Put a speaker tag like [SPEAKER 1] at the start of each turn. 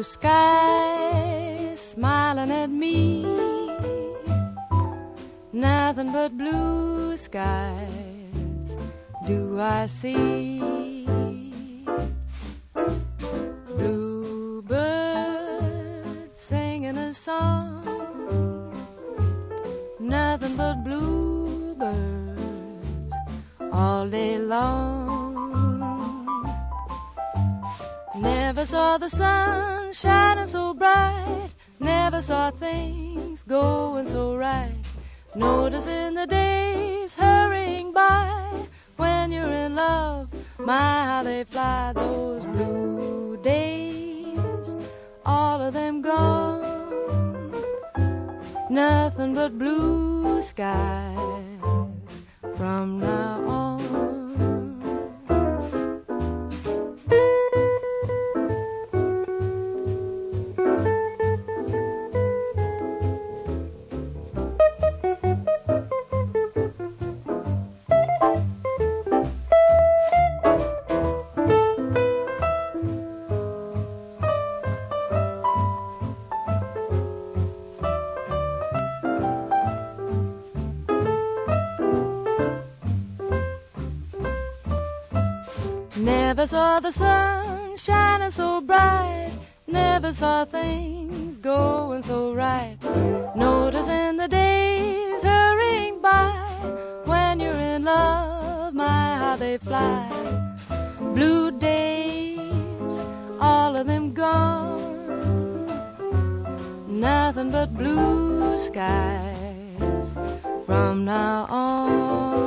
[SPEAKER 1] skies smiling at me, nothing but blue skies do I see. Bluebirds singing a song, nothing but bluebirds all day long. Never saw the sun shining so bright, never saw things going so right. Noticing the days hurrying by, when you're in love, my how they fly. Those blue days, all of them gone, nothing but blue skies from now on. Never saw the sun shining so bright, never saw things going so right. Noticing the days hurrying by, when you're in love, my how they fly. Blue days, all of them gone, nothing but blue skies from now on.